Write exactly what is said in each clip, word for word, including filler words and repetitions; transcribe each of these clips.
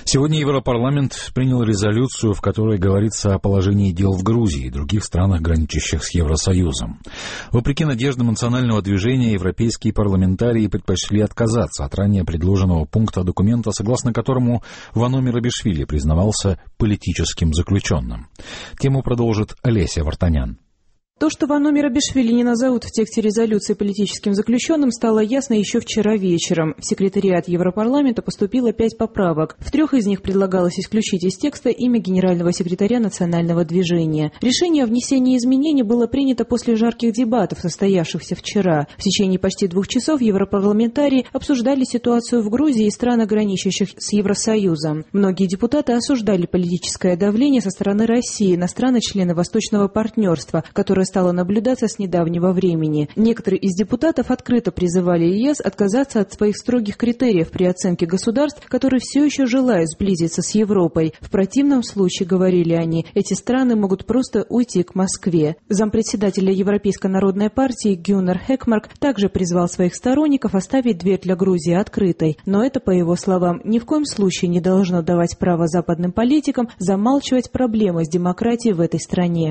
Сегодня Европарламент принял резолюцию, в которой говорится о положении дел в Грузии и других странах, граничащих с Евросоюзом. Вопреки надеждам национального движения, европейские парламентарии предпочли отказаться от ранее предложенного пункта документа, согласно которому Вано Мерабишвили признавался политическим заключенным. Тему продолжит Олеся Вартанян. То, что Вано Мерабишвили не назовут в тексте резолюции политическим заключенным, стало ясно еще вчера вечером. В секретариат Европарламента поступило пять поправок. В трех из них предлагалось исключить из текста имя генерального секретаря национального движения. Решение о внесении изменений было принято после жарких дебатов, состоявшихся вчера. В течение почти двух часов европарламентарии обсуждали ситуацию в Грузии и странах, граничащих с Евросоюзом. Многие депутаты осуждали политическое давление со стороны России на страны-члены Восточного партнерства, которое стало наблюдаться с недавнего времени. Некоторые из депутатов открыто призывали ЕС отказаться от своих строгих критериев при оценке государств, которые все еще желают сблизиться с Европой. В противном случае, говорили они, эти страны могут просто уйти к Москве. Зампредседателя Европейской народной партии Гюннер Хекмарк также призвал своих сторонников оставить дверь для Грузии открытой. Но это, по его словам, ни в коем случае не должно давать право западным политикам замалчивать проблемы с демократией в этой стране.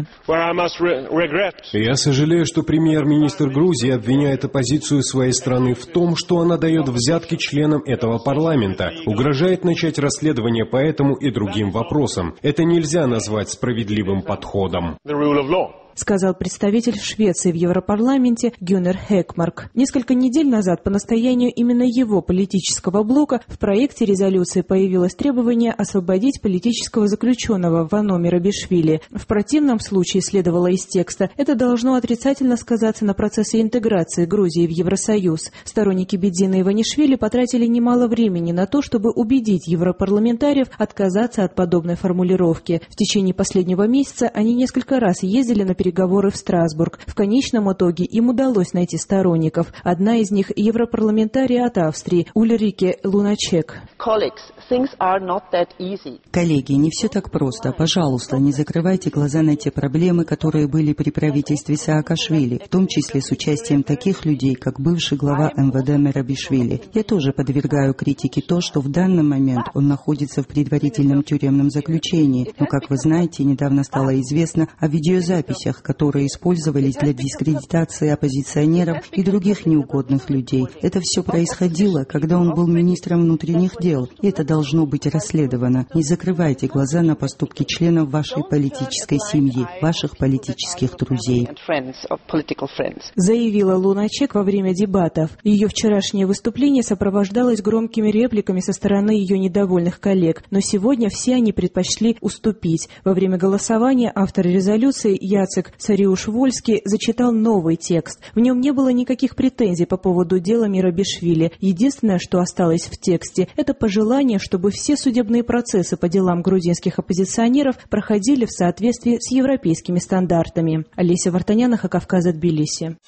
Я сожалею, что премьер-министр Грузии обвиняет оппозицию своей страны в том, что она дает взятки членам этого парламента, угрожает начать расследование по этому и другим вопросам. Это нельзя назвать справедливым подходом, сказал представитель Швеции в Европарламенте Гюннер Хекмарк. Несколько недель назад по настоянию именно его политического блока в проекте резолюции появилось требование освободить политического заключенного Вано Мерабишвили. В противном случае, следовало из текста, это должно отрицательно сказаться на процессе интеграции Грузии в Евросоюз. Сторонники Бедзина Иванишвили потратили немало времени на то, чтобы убедить европарламентариев отказаться от подобной формулировки. В течение последнего месяца они несколько раз ездили на переговоры в Страсбург. В конечном итоге им удалось найти сторонников. Одна из них – европарламентарий от Австрии Ульрике Луначек. Коллеги, не все так просто. Пожалуйста, не закрывайте глаза на те проблемы, которые были при правительстве Саакашвили, в том числе с участием таких людей, как бывший глава эм вэ дэ Мерабишвили. Я тоже подвергаю критике то, что в данный момент он находится в предварительном тюремном заключении. Но, как вы знаете, недавно стало известно о видеозаписях, которые использовались для дискредитации оппозиционеров и других неугодных людей. Это все происходило, когда он был министром внутренних дел, и это должно быть расследовано. Не закрывайте глаза на поступки членов вашей политической семьи, ваших политических друзей, заявила Луначек во время дебатов. Ее вчерашнее выступление сопровождалось громкими репликами со стороны ее недовольных коллег, но сегодня все они предпочли уступить. Во время голосования автор резолюции Яцек Сариуш-Вольский зачитал новый текст. В нем не было никаких претензий по поводу дела Мерабишвили. Единственное, что осталось в тексте, это пожелание, чтобы все судебные процессы по делам грузинских оппозиционеров проходили в соответствии с европейскими стандартами. Олеся Вартанян, Кавказа, Тбилиси.